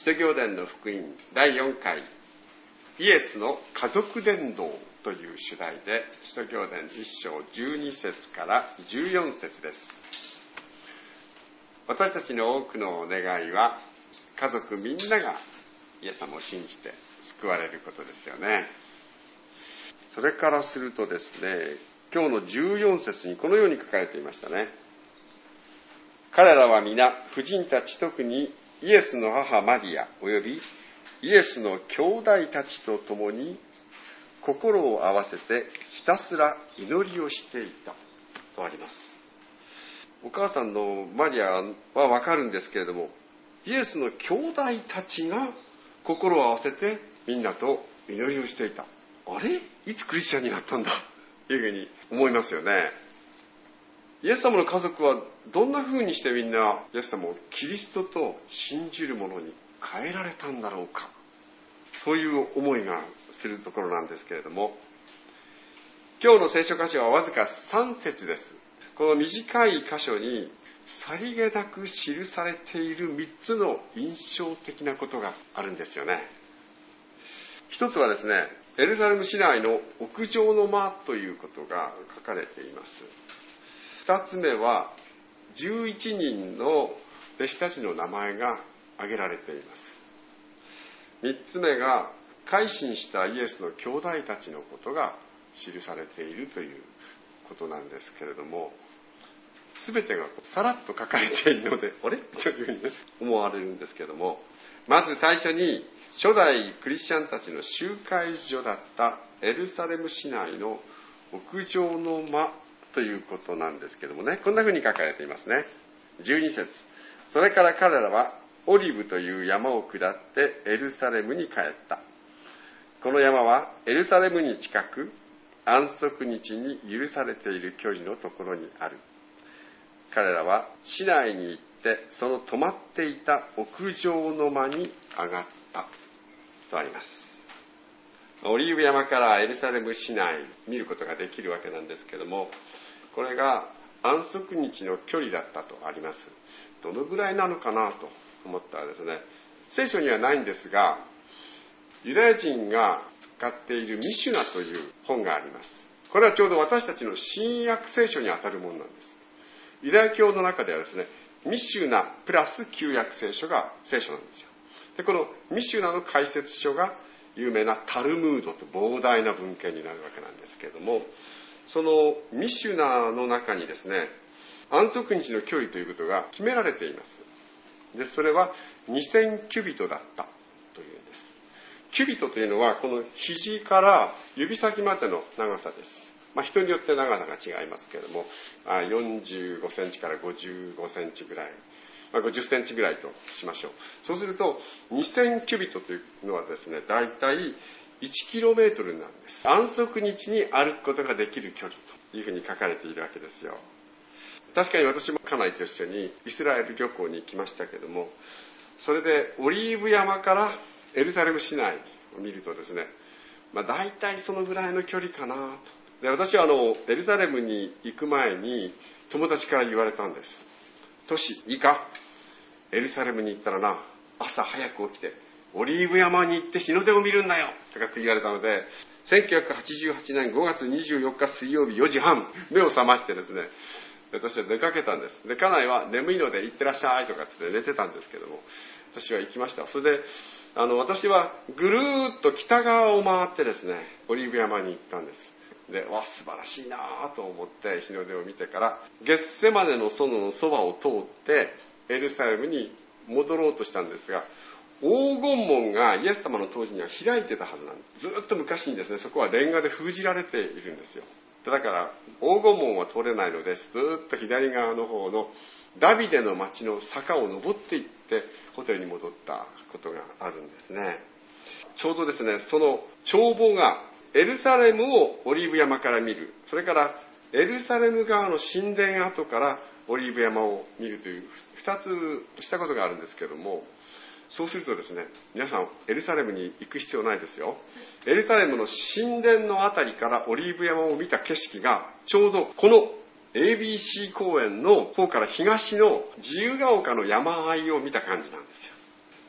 使徒行伝の福音第4回イエスの家族伝道という主題で、使徒行伝1章12節から14節です。私たちの多くの願いは、家族みんながイエス様を信じて救われることですよね。それからするとですね、今日の14節にこのように書かれていましたね。彼らは皆、婦人たち、特にイエスの母マリアおよびイエスの兄弟たちと共に心を合わせてひたすら祈りをしていたとあります。お母さんのマリアはわかるんですけれども、イエスの兄弟たちが心を合わせてみんなと祈りをしていた。あれ？いつクリスチャンになったんだというふうに思いますよね。イエス様の家族はどんなふうにしてみんなイエス様をキリストと信じる者に変えられたんだろうか。そういう思いがするところなんですけれども、今日の聖書箇所はわずか3節です。この短い箇所にさりげなく記されている3つの印象的なことがあるんですよね。一つはですね、エルサレム市内の屋上の間ということが書かれています。二つ目は11人の弟子たちの名前が挙げられています。三つ目が改心したイエスの兄弟たちのことが記されているということなんですけれども、全てがさらっと書かれているので、あれというふうに思われるんですけれども、まず最初に初代クリスチャンたちの集会所だったエルサレム市内の屋上の間ということなんですけどもね、こんなふうに書かれていますね。12節。それから彼らはオリブという山を下ってエルサレムに帰った。この山はエルサレムに近く、安息日に許されている距離のところにある。彼らは市内に行ってその泊まっていた屋上の間に上がったとあります。オリーブ山からエルサレム市内見ることができるわけなんですけども、これが安息日の距離だったとあります。どのぐらいなのかなと思ったらですね、聖書にはないんですが、ユダヤ人が使っているミシュナという本があります。これはちょうど私たちの新約聖書にあたるものなんです。ユダヤ教の中ではですね、ミシュナプラス旧約聖書が聖書なんですよ。で、このミシュナの解説書が有名なタルムードと膨大な文献になるわけなんですけれども、そのミシュナの中にですね、安息日の距離ということが決められています。で、それは2000キュビトだったというんです。キュビトというのはこの肘から指先までの長さです。人によって長さが違いますけれども、45センチから55センチぐらい、50センチぐらいとしましょう。そうすると2000キュビトというのはですね、だいたい1キロメートルなんです。安息日に歩くことができる距離というふうに書かれているわけですよ。確かに私も家内と一緒にイスラエル旅行に行きましたけども、それでオリーブ山からエルサレム市内を見るとですね、だいたいそのぐらいの距離かなと。で、私はエルサレムに行く前に友達から言われたんです。トシ、いいか？エルサレムに行ったらな、朝早く起きてオリーブ山に行って日の出を見るんだよとかって言われたので、1988年5月24日水曜日4時半、目を覚ましてですね、私は出かけたんです。で、家内は眠いので行ってらっしゃいとかって寝てたんですけども、私は行きました。それで私はぐるーっと北側を回ってですね、オリーブ山に行ったんです。で、素晴らしいなと思って日の出を見てから、ゲッセマネの園のそばを通ってエルサレムに戻ろうとしたんですが、黄金門がイエス様の当時には開いてたはずなんです。ずっと昔にですね、そこはレンガで封じられているんですよ。だから黄金門は通れないので、ずっと左側の方のダビデの町の坂を登っていってホテルに戻ったことがあるんですね。ちょうどですね、その眺望がエルサレムをオリーブ山から見る、それからエルサレム側の神殿跡からオリーブ山を見るという2つしたことがあるんですけども、そうするとですね、皆さんエルサレムに行く必要ないですよ。エルサレムの神殿のあたりからオリーブ山を見た景色がちょうどこの ABC 公園の方から東の自由が丘の山あいを見た感じなんですよ。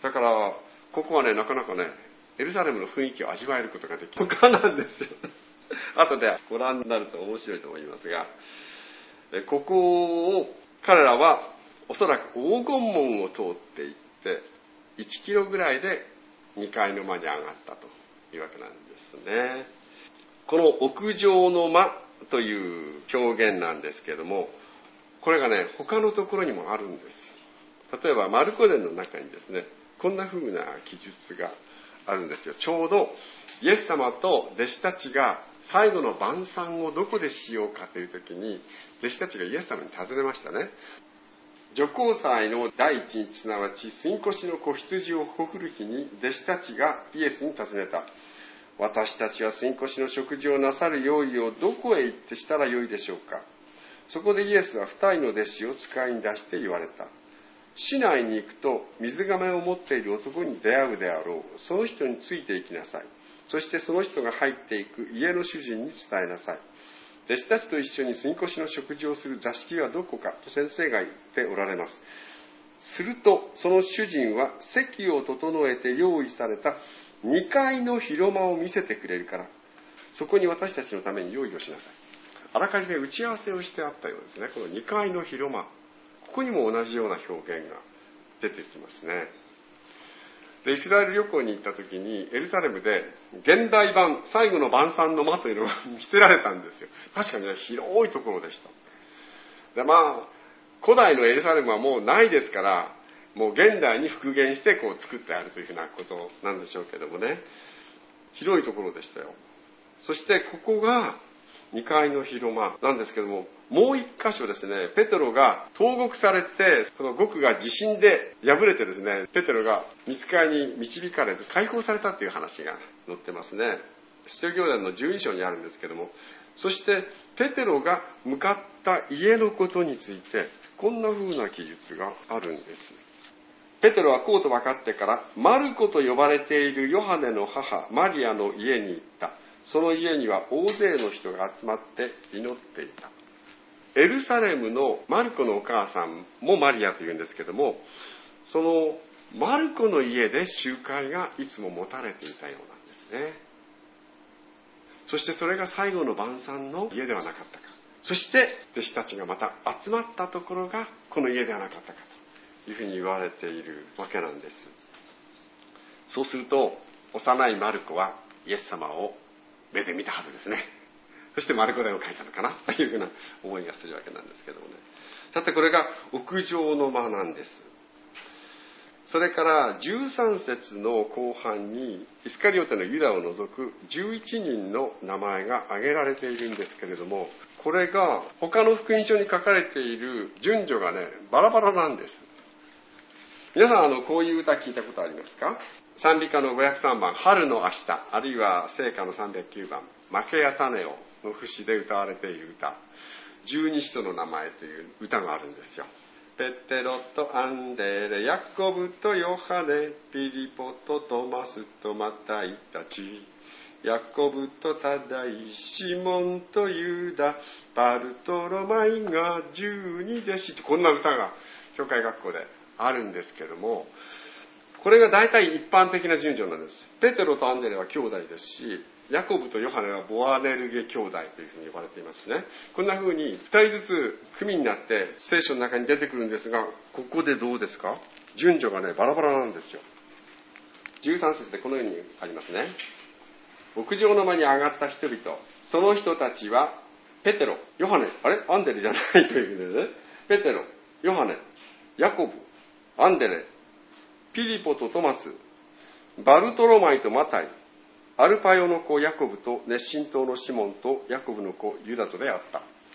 だからここはね、なかなかね、エルサレムの雰囲気を味わえることができる他なんですよ。後でご覧になると面白いと思いますが、ここを彼らはおそらく黄金門を通っていって1キロぐらいで2階の間に上がったというわけなんですね。この屋上の間という表現なんですけれども、これがね、他のところにもあるんです。例えばマルコ伝の中にですね、こんな風な記述があるんですよ。ちょうどイエス様と弟子たちが最後の晩餐をどこでしようかという時に、弟子たちがイエス様に尋ねましたね。除光祭の第一日、すなわち杉越の子羊をほふる日に弟子たちがイエスに尋ねた。私たちは杉越の食事をなさる用意をどこへ行ってしたらよいでしょうか。そこでイエスは2人の弟子を使いに出して言われた。市内に行くと水がめを持っている男に出会うであろう。その人について行きなさい。そしてその人が入っていく家の主人に伝えなさい。弟子たちと一緒に杉越の食事をする座敷はどこかと先生が言っておられます。するとその主人は席を整えて用意された2階の広間を見せてくれるから、そこに私たちのために用意をしなさい。あらかじめ打ち合わせをしてあったようですね。この2階の広間、ここにも同じような表現が出てきますね。でイスラエル旅行に行った時にエルサレムで現代版最後の晩餐の間というのが見せられたんですよ。確かにね、広いところでした。で古代のエルサレムはもうないですから、もう現代に復元してこう作ってあるというふうなことなんでしょうけどもね、広いところでしたよ。そしてここが2階の広間なんですけども、もう一箇所ですね、ペテロが投獄されて、その獄が地震で破れてですね、ペテロが御使いに導かれて解放されたという話が載ってますね。使徒行伝の12章にあるんですけども、そしてペテロが向かった家のことについてこんな風な記述があるんです。ペテロはこうと分かってから、マルコと呼ばれているヨハネの母マリアの家に行った。その家には大勢の人が集まって祈っていた。エルサレムのマルコのお母さんもマリアというんですけども、そのマルコの家で集会がいつも持たれていたようなんですね。そしてそれが最後の晩餐の家ではなかったか。そして弟子たちがまた集まったところがこの家ではなかったかというふうに言われているわけなんです。そうすると幼いマルコはイエス様を目で見たはずですね。そしてマルコ伝を書いたのかなというふうな思いがするわけなんですけどもね。さてこれが屋上の間なんです。それから13節の後半にイスカリオテのユダを除く11人の名前が挙げられているんですけれども、これが他の福音書に書かれている順序がね、バラバラなんです。皆さんこういう歌聞いたことありますか？賛美歌の503番春の明日、あるいは聖歌の309番負けや種をの節で歌われている歌、十二使徒の名前という歌があるんですよ。ペテロとアンデレ、ヤコブとヨハネ、ピリポとトマスとマタイたち、ヤコブとタダイ、シモンとユダ、バルトロマイが12弟子と、こんな歌が教会学校であるんですけども、これが大体一般的な順序なんです。ペテロとアンデレは兄弟ですし、ヤコブとヨハネはボアネルゲ兄弟というふうに呼ばれていますね。こんなふうに2人ずつ組になって聖書の中に出てくるんですが、ここでどうですか？順序がね、バラバラなんですよ。13節でこのようにありますね。屋上の間に上がった人々、その人たちはペテロ、ヨハネ、アンデレじゃないということでね。ペテロ、ヨハネ、ヤコブ、アンデレ、ピリポとトマス、バルトロマイとマタイ、アルパヨの子ヤコブと熱心党のシモンとヤコブの子ユダとであった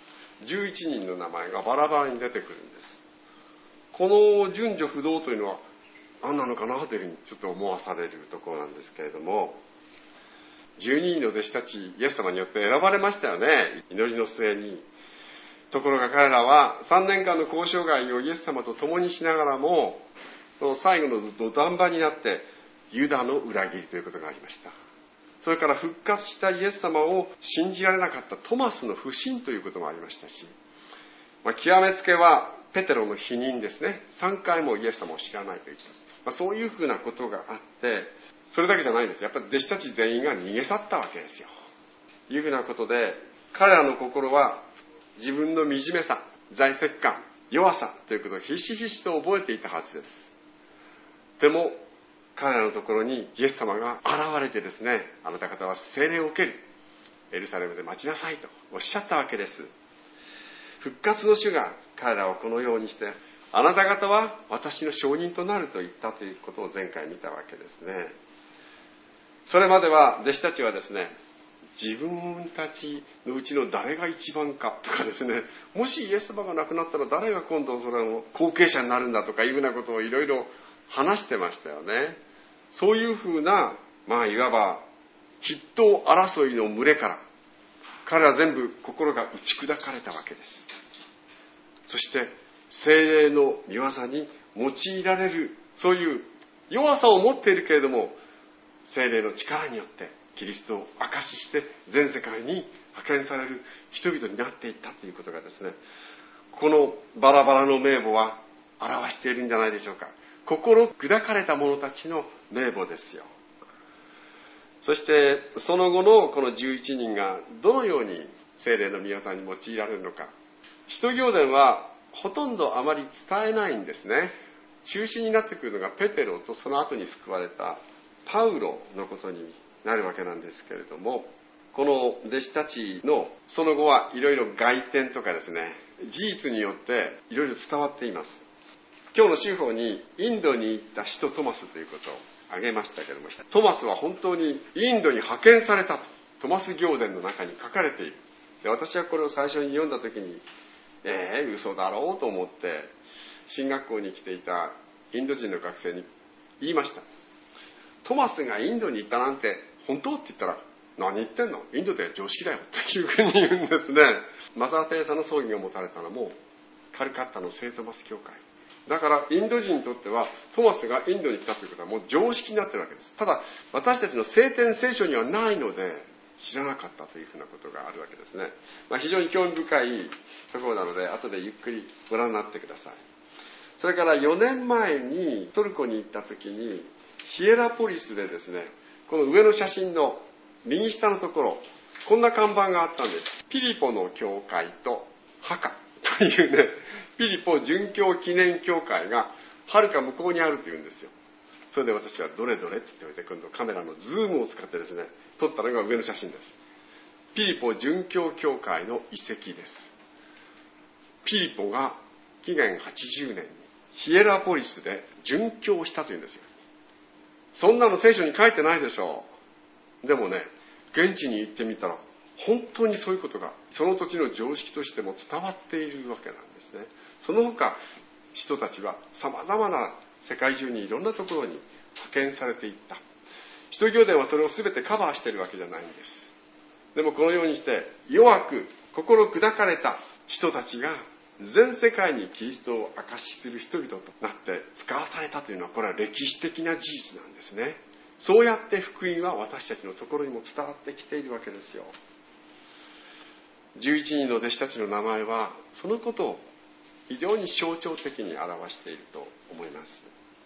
。11人の名前がバラバラに出てくるんです。この順序不動というのは何なのかなというふうにちょっと思わされるところなんですけれども、12人の弟子たちイエス様によって選ばれましたよね、祈りの末に。ところが彼らは3年間の交渉外をイエス様と共にしながらも、最後の土壇場になってユダの裏切りということがありました。それから復活したイエス様を信じられなかったトマスの不信ということもありましたし、 極めつけはペテロの否認ですね。3回もイエス様を知らないと言った。そういうふうなことがあって、それだけじゃないんです。やっぱり弟子たち全員が逃げ去ったわけですよ。いうふうなことで、彼らの心は自分の惨めさ、財政感、弱さということをひしひしと覚えていたはずです。でも彼らのところにイエス様が現れてですね、あなた方は聖霊を受ける、エルサレムで待ちなさいとおっしゃったわけです。復活の主が彼らをこのようにして、あなた方は私の証人となると言ったということを前回見たわけですね。それまでは弟子たちはですね、自分たちのうちの誰が一番かとかですね、もしイエス様が亡くなったら誰が今度それの後継者になるんだとかいうふうなことをいろいろ話してましたよね。そういうふうな、いわば筆頭争いの群れから彼は全部心が打ち砕かれたわけです。そして聖霊の御業に用いられる、そういう弱さを持っているけれども聖霊の力によってキリストを証しして全世界に派遣される人々になっていったということがですね、このバラバラの名簿は表しているんじゃないでしょうか。心砕かれた者たちの名簿ですよ。そしてその後のこの11人がどのように聖霊の御業に用いられるのか、使徒行伝はほとんどあまり伝えないんですね。中心になってくるのがペテロとその後に救われたパウロのことになるわけなんですけれども、この弟子たちのその後はいろいろ外典とかですね、事実によっていろいろ伝わっています。今日の週報にインドに行った使徒トマスということを挙げましたけれども、トマスは本当にインドに派遣されたとトマス行伝の中に書かれている。で、私はこれを最初に読んだ時に嘘だろうと思って進学校に来ていたインド人の学生に言いました。トマスがインドに行ったなんて本当って言ったら、何言ってんの、インドでは常識だよっていうふうに言うんですね。マザー・テレサの葬儀が持たれたのもカルカッタの聖トマス教会だから、インド人にとってはトマスがインドに来たということはもう常識になっているわけです。ただ私たちの聖典聖書にはないので知らなかったというふうなことがあるわけですね。非常に興味深いところなので後でゆっくりご覧になってください。それから4年前にトルコに行った時にヒエラポリスでですね、この上の写真の右下のところ、こんな看板があったんです。ピリポの教会と墓というね、ピリポ殉教記念教会がはるか向こうにあるというんですよ。それで私はどれどれって言って今度カメラのズームを使ってですね、撮ったのが上の写真です。ピリポ殉教教会の遺跡です。ピリポが紀元80年にヒエラポリスで殉教したというんですよ。そんなの聖書に書いてないでしょう。でもね、現地に行ってみたら本当にそういうことがその土地の常識としても伝わっているわけなんですね。その他人たちはさまざまな世界中にいろんなところに派遣されていった。使徒行伝はそれを全てカバーしているわけじゃないんです。でもこのようにして弱く心砕かれた人たちが全世界にキリストを証しする人々となって使わされたというのは、これは歴史的な事実なんですね。そうやって福音は私たちのところにも伝わってきているわけですよ。11人の弟子たちの名前はそのことを非常に象徴的に表していると思います。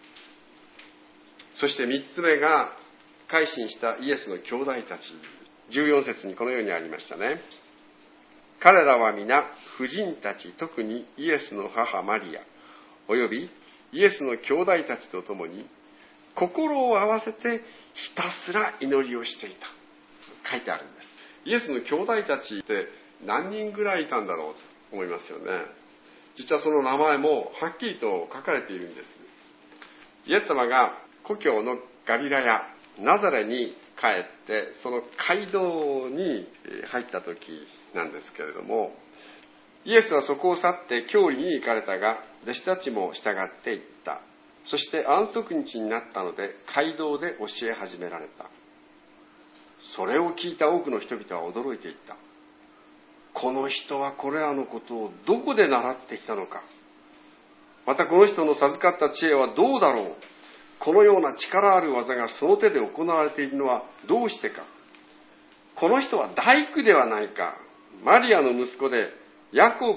そして3つ目が改心したイエスの兄弟たち。14節にこのようにありましたね。彼らは皆婦人たち、特にイエスの母マリアおよびイエスの兄弟たちと共に心を合わせてひたすら祈りをしていた、書いてあるんです。イエスの兄弟たちって何人ぐらいいたんだろうと思いますよね。実はその名前もはっきりと書かれているんです。イエス様が故郷のガリラヤナザレに帰ってその街道に入った時なんですけれども、イエスはそこを去って教理に行かれたが弟子たちも従って行った。そして安息日になったので街道で教え始められた。それを聞いた多くの人々は驚いていった。この人はこれらのことをどこで習ってきたのか。またこの人の授かった知恵はどうだろう。このような力ある技がその手で行われているのはどうしてか。この人は大工ではないか。マリアの息子でヤコブ、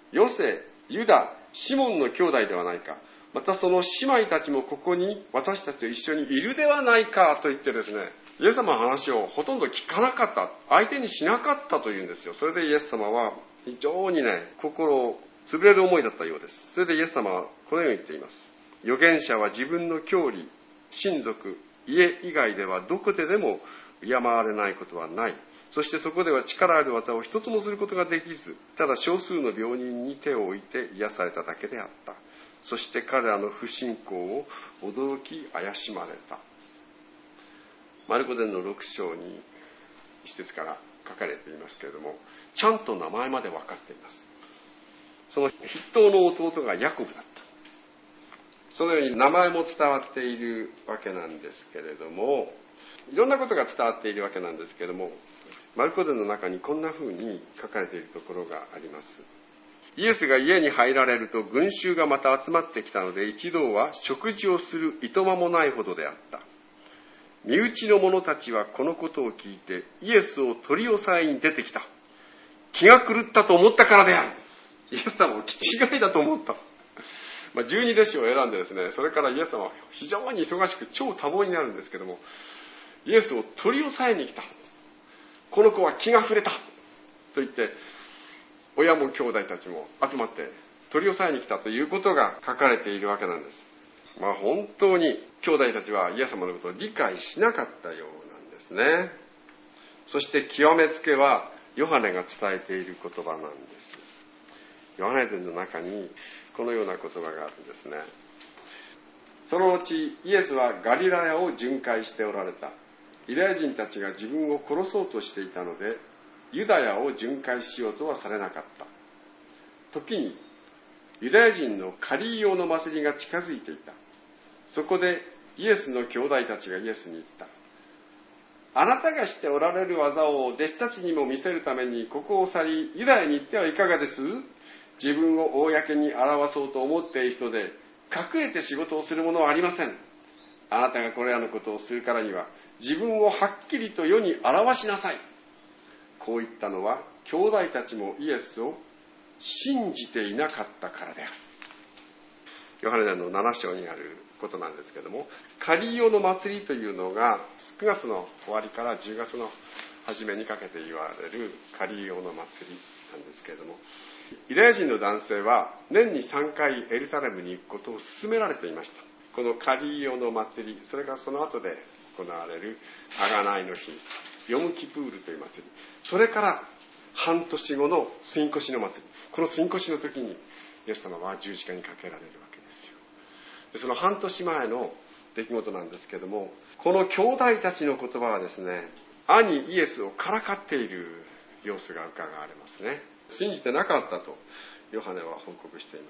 ヨセ、ユダ、シモンの兄弟ではないか。またその姉妹たちもここに私たちと一緒にいるではないかと言ってですね、イエス様の話をほとんど聞かなかった、相手にしなかったというんですよ。それでイエス様は非常に心を潰れる思いだったようです。それでイエス様はこのように言っています。預言者は自分の郷里、親族、家以外ではどこででも敬われないことはない。そしてそこでは力ある技を一つもすることができず、ただ少数の病人に手を置いて癒されただけであった。そして彼らの不信仰を驚き怪しまれた。マルコ伝の6章に一節から書かれていますけれども、ちゃんと名前まで分かっています。その筆頭の弟がヤコブだった。そのように名前も伝わっているわけなんですけれども、いろんなことが伝わっているわけなんですけれども、マルコ伝の中にこんな風に書かれているところがあります。イエスが家に入られると群衆がまた集まってきたので、一同は食事をするいとまもないほどであった。身内の者たちはこのことを聞いてイエスを取り押さえに出てきた。気が狂ったと思ったからである。イエス様を気違いだと思った。12弟子を選んでですね、それからイエス様は非常に忙しく超多忙になるんですけども、イエスを取り押さえに来た。この子は気が触れたと言って、親も兄弟たちも集まって取り押さえに来たということが書かれているわけなんです。本当に兄弟たちはイエス様のことを理解しなかったようなんですね。そして極めつけはヨハネが伝えている言葉なんです。ヨハネ伝の中にこのような言葉があるんですね。そのうちイエスはガリラヤを巡回しておられた。ユダヤ人たちが自分を殺そうとしていたので、ユダヤを巡回しようとはされなかった。時にユダヤ人のカリー用の祭りが近づいていた。そこでイエスの兄弟たちがイエスに言った。あなたがしておられる技を弟子たちにも見せるためにここを去りユダヤに行ってはいかがです？自分を公に表そうと思っている人で隠れて仕事をするものはありません。あなたがこれらのことをするからには自分をはっきりと世に表しなさい。こう言ったのは兄弟たちもイエスを信じていなかったからである。ヨハネ伝の7章にあることなんですけども、カリーオの祭りというのが9月の終わりから10月の初めにかけて言われるカリーオの祭りなんですけれども、ユダヤ人の男性は年に3回エルサレムに行くことを勧められていました。このカリーオの祭り、それからその後で行われる贖いの日、ヨムキプールという祭り、それから半年後の杉越の祭り、この杉越の時にイエス様は十字架にかけられるわけですよ。でその半年前の出来事なんですけども、この兄弟たちの言葉はですね、兄イエスをからかっている様子が伺われますね。信じてなかったとヨハネは報告しています。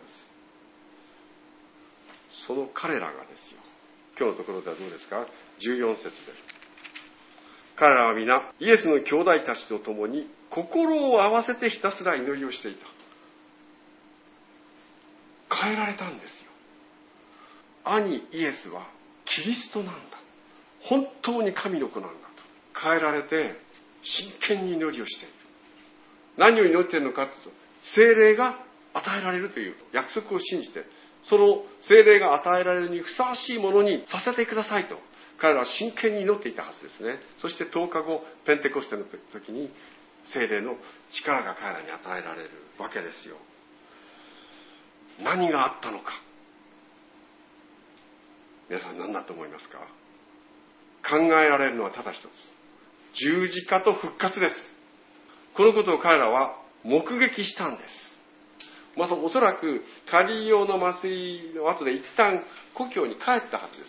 その彼らがですよ、今日のところではどうですか。14節で、彼らは皆イエスの兄弟たちと共に心を合わせてひたすら祈りをしていた。変えられたんですよ。兄イエスはキリストなんだ、本当に神の子なんだと変えられて真剣に祈りをしている。何を祈っているのかというと、聖霊が与えられるという約束を信じて、その聖霊が与えられるにふさわしいものにさせてくださいと彼らは真剣に祈っていたはずですね。そして10日後ペンテコステの時に聖霊の力が彼らに与えられるわけですよ。何があったのか、皆さん何だと思いますか。考えられるのはただ一つ、十字架と復活です。このことを彼らは目撃したんです。おそらくカリーオの祭りの後で一旦故郷に帰ったはずです。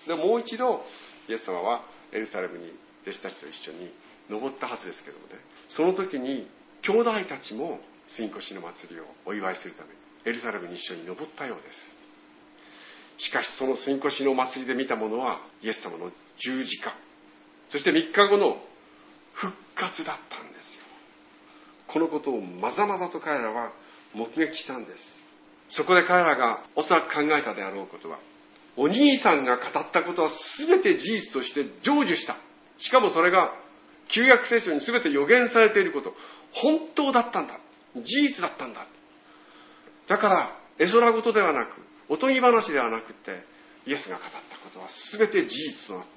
でもう一度イエス様はエルサレムに弟子たちと一緒に登ったはずですけどもね、その時に兄弟たちも杉越の祭りをお祝いするためにエルサレムに一緒に登ったようです。しかしその杉越の祭りで見たものはイエス様の十字架、そして3日後の復活だったんですよ。このことをまざまざと彼らは目撃したんです。そこで彼らがおそらく考えたであろうことは、お兄さんが語ったことは全て事実として成就した。しかもそれが旧約聖書に全て予言されていること、本当だったんだ、事実だったんだ。 だから絵空事ではなく、おとぎ話ではなくて、イエスが語ったことは全て事実となった。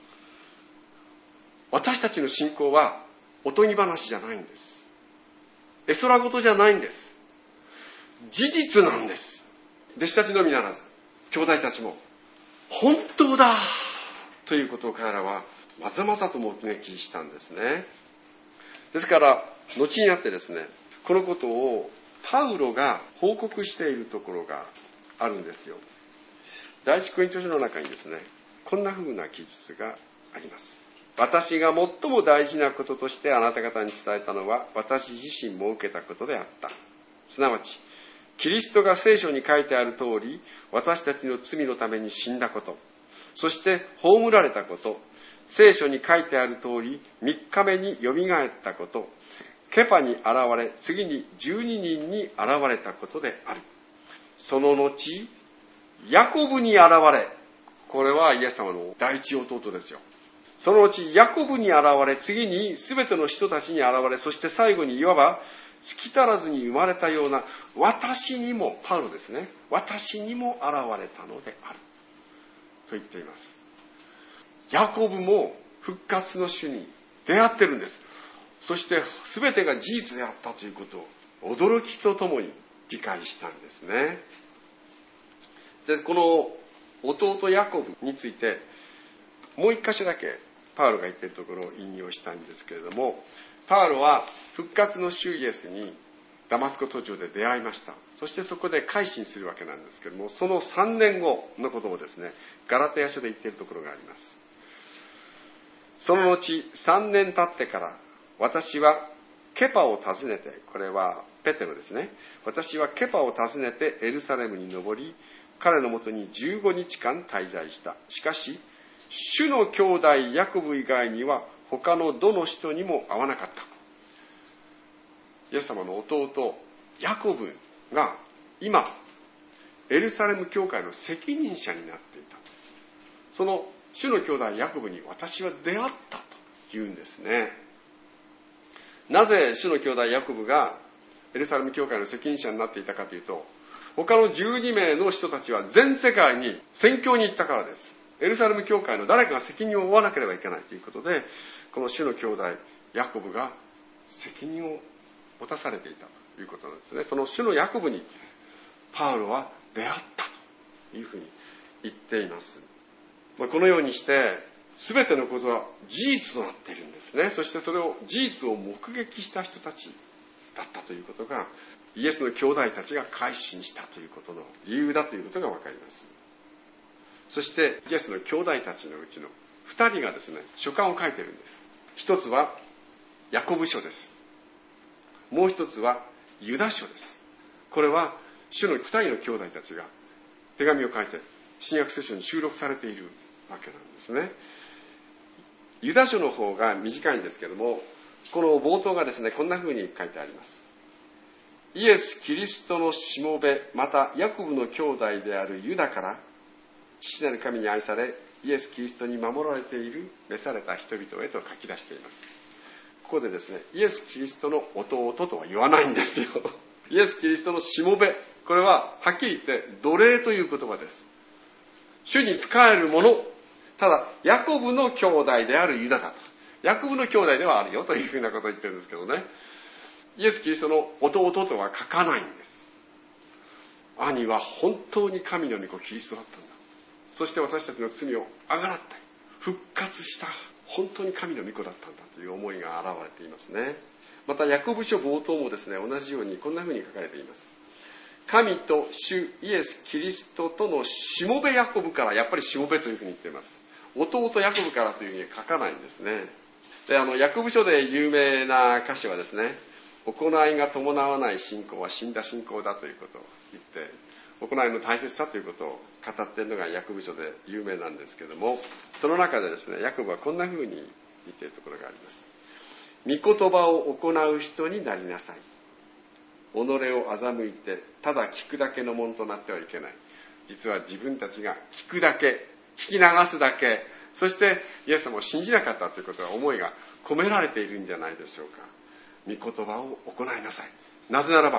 私たちの信仰はおとぎ話じゃないんです。絵空事じゃないんです。事実なんです。弟子たちのみならず、兄弟たちも本当だということを彼らはまざまざと目撃したんですね。ですから後になってですね、このことをパウロが報告しているところがあるんですよ。第一コリント書の中にですね、こんな風な記述があります。私が最も大事なこととしてあなた方に伝えたのは、私自身も受けたことであった。すなわちキリストが聖書に書いてある通り、私たちの罪のために死んだこと、そして葬られたこと、聖書に書いてある通り、3日目によみがえったこと、ケパに現れ、次に12人に現れたことである。その後、ヤコブに現れ、これはイエス様の第一弟ですよ。その後、ヤコブに現れ、次に全ての人たちに現れ、そして最後にいわば、月足らずに生まれたような私にも、パウロですね、私にも現れたのであると言っています。ヤコブも復活の主に出会ってるんです。そして全てが事実であったということを驚きとともに理解したんですね。で、この弟ヤコブについてもう一箇所だけパウロが言っているところを引用したいんですけれども、パウロは復活の主イエスにダマスコ途上で出会いました。そしてそこで改心するわけなんですけれども、その3年後のことをですね、ガラテヤ書で言っているところがあります。その後3年経ってから私はケパを訪ねて、これはペテロですね、私はケパを訪ねてエルサレムに登り、彼のもとに15日間滞在した。しかし主の兄弟ヤコブ以外には他のどの人にも会わなかった。イエス様の弟ヤコブが今エルサレム教会の責任者になっていた。その主の兄弟ヤコブに私は出会ったというんですね。なぜ主の兄弟ヤコブがエルサレム教会の責任者になっていたかというと、他の12名の人たちは全世界に宣教に行ったからです。エルサレム教会の誰かが責任を負わなければいけないということで、この主の兄弟ヤコブが責任を持たされていたということなんですね。その主のヤコブにパウロは出会ったというふうに言っています。このようにして全てのことは事実となっているんですね。そしてそれを事実を目撃した人たちだったということが、イエスの兄弟たちが改心したということの理由だということが分かります。そしてイエスの兄弟たちのうちの2人がですね、書簡を書いているんです。一つはヤコブ書です。もう一つはユダ書です。これは主の2人の兄弟たちが手紙を書いて新約聖書に収録されているわけなんですね。ユダ書の方が短いんですけども、この冒頭がですね、こんな風に書いてあります。イエス・キリストのしもべ、またヤコブの兄弟であるユダから父なる神に愛され、イエス・キリストに守られている召された人々へと書き出しています。ここでですね、イエス・キリストの弟とは言わないんですよ。イエス・キリストのしもべ、これははっきり言って奴隷という言葉です。主に仕える者、ただヤコブの兄弟であるユダだと。ヤコブの兄弟ではあるよというふうなことを言ってるんですけどね、イエス・キリストの弟とは書かないんです。兄は本当に神の御子キリストだったんだ。そして私たちの罪をあがらって復活した本当に神の御子だったんだという思いが現れていますね。またヤコブ書冒頭もですね、同じようにこんなふうに書かれています。神と主イエス・キリストとのしもべヤコブから、やっぱりしもべというふうに言っています。弟ヤコブからというふうには書かないんですね。で、ヤコブ書で有名な歌詞はですね、行いが伴わない信仰は死んだ信仰だということを言って、行いの大切さということを語っているのがヤコブ書で有名なんですけども、その中でですね、ヤコブはこんなふうに言っているところがあります。御言葉を行う人になりなさい。己を欺いてただ聞くだけのものとなってはいけない。実は自分たちが聞くだけ、聞き流すだけ、そしてイエス様を信じなかったということは思いが込められているんじゃないでしょうか。御言葉を行いなさい。なぜならば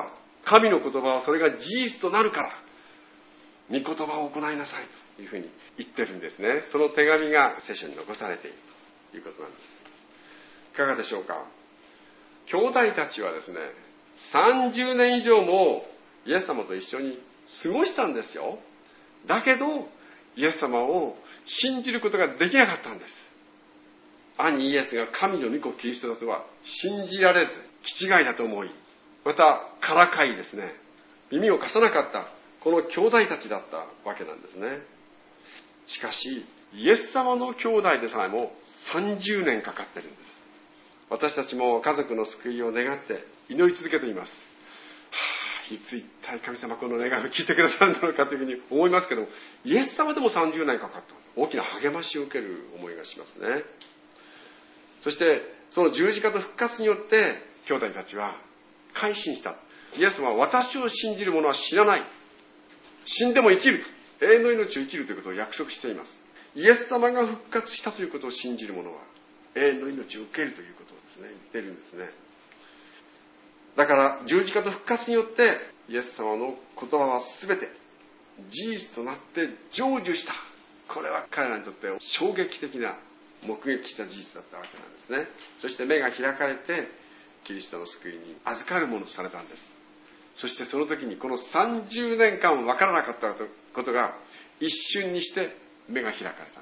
神の言葉はそれが事実となるから、御言葉を行いなさいというふうに言ってるんですね。その手紙が聖書に残されているということなんです。いかがでしょうか。兄弟たちはですね、30年以上もイエス様と一緒に過ごしたんですよ。だけどイエス様を信じることができなかったんです。兄イエスが神の御子キリストだとは信じられず、気違いだと思い、またからかいですね、耳を貸さなかったこの兄弟たちだったわけなんですね。しかしイエス様の兄弟でさえも30年かかってるんです。私たちも家族の救いを願って祈り続けています。いつ一体神様この願いを聞いてくださるんだろうかというふうに思いますけども、イエス様でも30年かかった。大きな励ましを受ける思いがしますね。そしてその十字架と復活によって兄弟たちは改心した。イエス様は私を信じる者は死なない、死んでも生きる、永遠の命を生きるということを約束しています。イエス様が復活したということを信じる者は永遠の命を受けるということをですね、言っているんですね。だから十字架と復活によってイエス様の言葉は全て事実となって成就した。これは彼らにとって衝撃的な目撃した事実だったわけなんですね。そして目が開かれてキリストの救いに預かるものとされたんです。そしてその時にこの30年間分からなかったことが一瞬にして目が開かれたんです。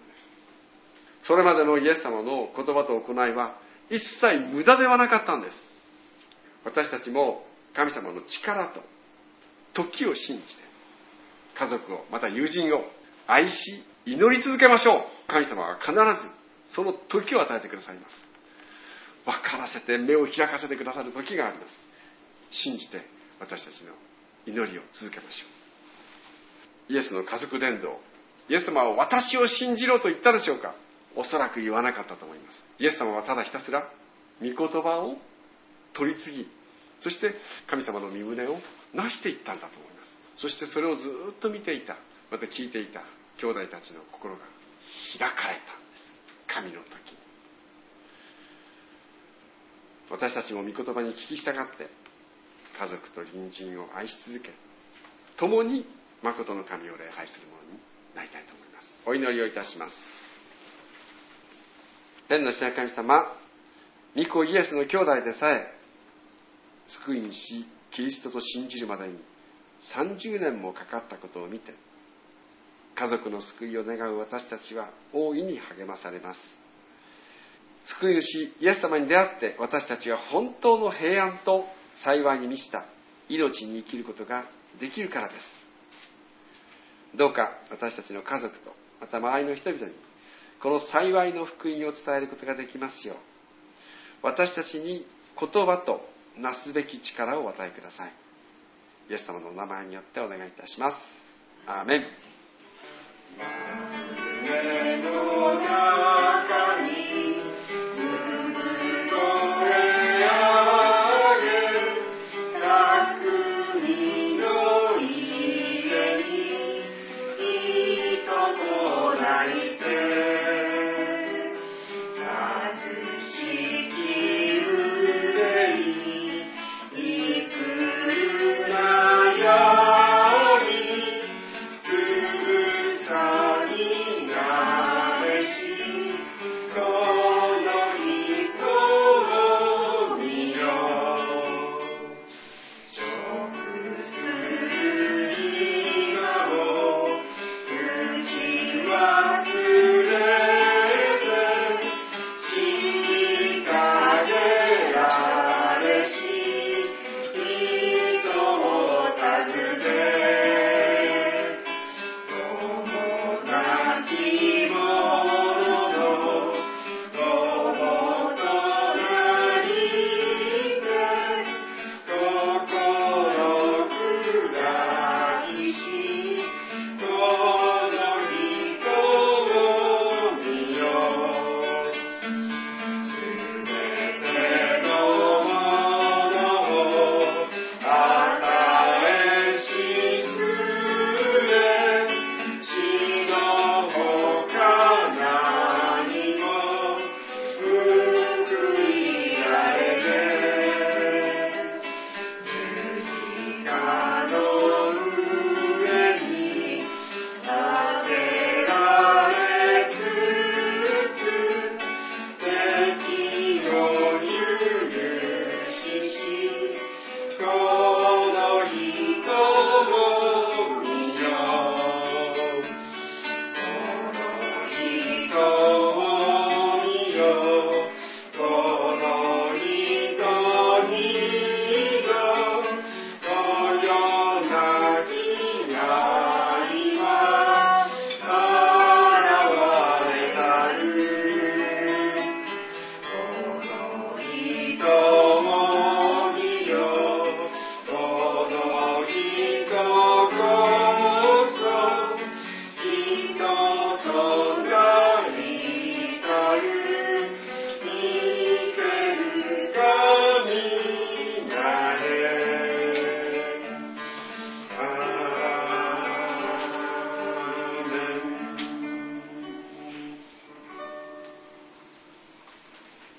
それまでのイエス様の言葉と行いは一切無駄ではなかったんです。私たちも神様の力と時を信じて家族をまた友人を愛し祈り続けましょう。神様は必ずその時を与えてくださいます。分からせて目を開かせてくださる時があります。信じて私たちの祈りを続けましょう。イエスの家族伝道、イエス様は私を信じろと言ったでしょうか。おそらく言わなかったと思います。イエス様はただひたすら御言葉を取り次ぎ、そして神様の御胸をなしていったんだと思います。そしてそれをずっと見ていた、また聞いていた兄弟たちの心が開かれたんです。神の時に私たちも御言葉に聞き従って家族と隣人を愛し続け、共に誠の神を礼拝するものになりたいと思います。お祈りをいたします。天の父なる神様、御子イエスの兄弟でさえ救い主キリストと信じるまでに30年もかかったことを見て、家族の救いを願う私たちは大いに励まされます。救い主イエス様に出会って私たちは本当の平安と幸いに満ちた命に生きることができるからです。どうか私たちの家族とまた周りの人々にこの幸いの福音を伝えることができますよう、私たちに言葉となすべき力をお与えください。イエス様のお名前によってお願いいたします。アーメン。 泣いて